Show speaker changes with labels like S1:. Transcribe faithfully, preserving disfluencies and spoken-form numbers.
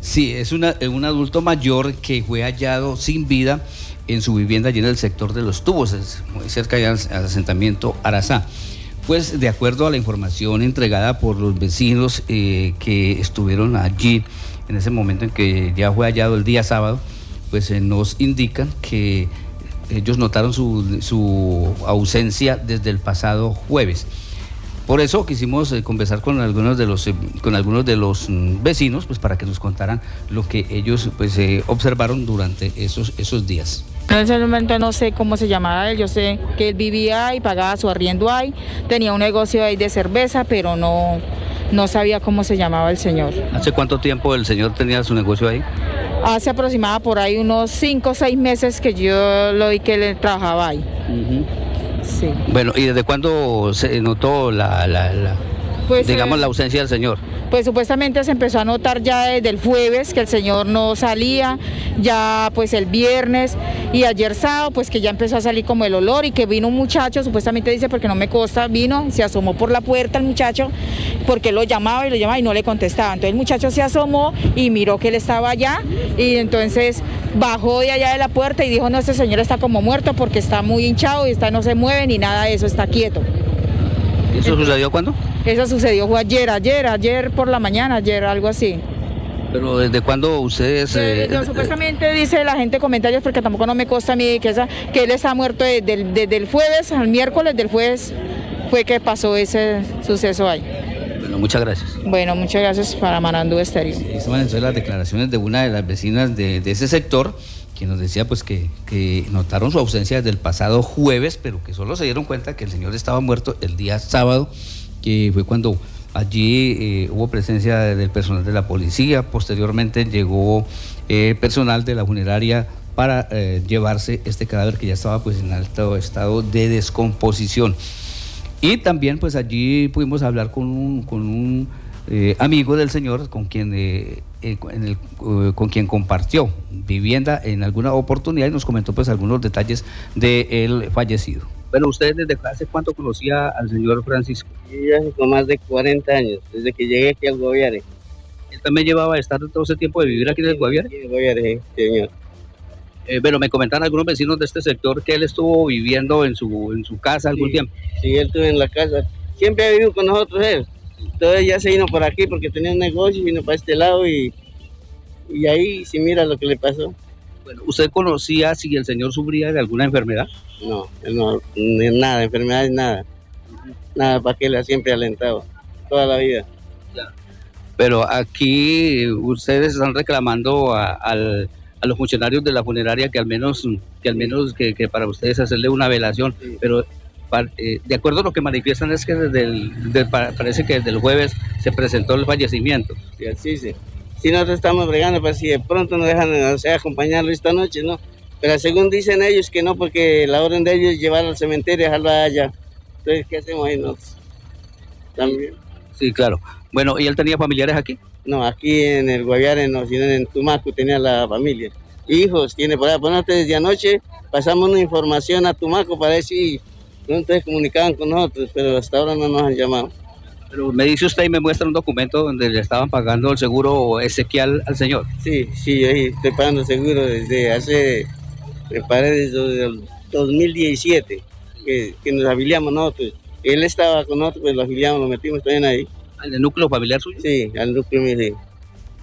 S1: Sí, es una, un adulto mayor que fue hallado sin vida en su vivienda allí en el sector de Los Tubos, muy cerca del asentamiento Arazá. Pues de acuerdo a la información entregada por los vecinos eh, que estuvieron allí en ese momento en que ya fue hallado el día sábado, pues eh, nos indican que ellos notaron su, su ausencia desde el pasado jueves. Por eso quisimos eh, conversar con algunos de los eh, con algunos de los mm, vecinos, pues para que nos contaran lo que ellos pues eh, observaron durante esos esos días.
S2: En ese momento no sé cómo se llamaba él, yo sé que él vivía ahí, pagaba su arriendo ahí, tenía un negocio ahí de cerveza, pero no, no sabía cómo se llamaba el señor.
S1: ¿Hace cuánto tiempo el señor tenía su negocio ahí?
S2: Hace aproximadamente por ahí unos cinco o seis meses que yo lo vi que él trabajaba ahí. Uh-huh. Sí.
S1: Bueno, ¿y desde cuándo se notó la, la, la pues, digamos, eh, la ausencia del señor?
S2: Pues supuestamente se empezó a notar ya desde el jueves que el señor no salía, ya pues el viernes y ayer sábado pues que ya empezó a salir como el olor y que vino un muchacho, supuestamente dice porque no me consta, vino, se asomó por la puerta el muchacho porque lo llamaba y lo llamaba y no le contestaba, entonces el muchacho se asomó y miró que él estaba allá y entonces bajó de allá de la puerta y dijo no, este señor está como muerto porque está muy hinchado y está, no se mueve ni nada de eso, está quieto.
S1: ¿Eso entonces, sucedió cuándo?
S2: Eso sucedió fue ayer, ayer, ayer por la mañana, ayer, algo así.
S1: ¿Pero desde cuándo ustedes...?
S2: Eh, yo, supuestamente dice la gente comentarios, porque tampoco no me consta a mí que, esa, que él está muerto desde, desde el jueves al miércoles, del jueves fue que pasó ese suceso ahí.
S1: Bueno, muchas gracias.
S2: Bueno, muchas gracias para Manandú Estéreo.
S1: Sí, estaban entonces las declaraciones de una de las vecinas de, de ese sector, que nos decía pues que, que notaron su ausencia desde el pasado jueves, pero que solo se dieron cuenta que el señor estaba muerto el día sábado, que fue cuando allí eh, hubo presencia del personal de la policía. Posteriormente llegó eh, personal de la funeraria para eh, llevarse este cadáver que ya estaba pues en alto estado de descomposición. Y también pues allí pudimos hablar con un, con un eh, amigo del señor con quien, eh, eh, en el, eh, con quien compartió vivienda en alguna oportunidad y nos comentó pues algunos detalles del fallecido. Bueno, ¿usted desde hace cuánto conocía al señor Francisco?
S3: Ya hace con más de cuarenta años, desde que llegué aquí al Guaviare.
S1: ¿Él también llevaba a estar todo ese tiempo de vivir aquí en el Guaviare?
S3: Sí, en el Guaviare, señor.
S1: Eh, bueno, me comentaron algunos vecinos de este sector que él estuvo viviendo en su, en su casa algún
S3: sí,
S1: tiempo.
S3: Sí, él estuvo en la casa. Siempre ha vivido con nosotros él. Entonces ya se vino por aquí porque tenía un negocio, vino para este lado y, y ahí sí mira lo que le pasó.
S1: Bueno, ¿usted conocía si el señor sufría de alguna enfermedad?
S3: No, no, nada, enfermedades nada. Nada, para que él ha siempre alentado, toda la vida.
S1: Ya. Pero aquí ustedes están reclamando a, al, a los funcionarios de la funeraria que al menos, que, al menos que, que para ustedes hacerle una velación, sí. Pero para, eh, de acuerdo a lo que manifiestan es que desde el, de, parece que desde el jueves se presentó el fallecimiento.
S3: Sí, así sí. Si nosotros estamos bregando para si de pronto nos dejan, o sea, acompañarlo esta noche, ¿no? Pero según dicen ellos que no, porque la orden de ellos es llevarlo al cementerio y dejarlo allá. Entonces, ¿qué hacemos ahí nosotros? También.
S1: Sí, claro. Bueno, ¿y él tenía familiares aquí?
S3: No, aquí en el Guaviare no, sino en Tumaco tenía la familia. Hijos tiene por ahí. Por nosotros desde anoche pasamos una información a Tumaco para ver si pronto se comunicaban con nosotros, pero hasta ahora no nos han llamado.
S1: Pero me dice usted y me muestra un documento donde le estaban pagando el seguro Ezequiel al señor.
S3: Sí, sí, ahí estoy pagando seguro desde hace, me parece desde el dos mil diecisiete, que, que nos afiliamos nosotros. Él estaba con nosotros, pues lo afiliamos, lo metimos también ahí.
S1: ¿Al núcleo familiar suyo?
S3: Sí, al núcleo mío, sí.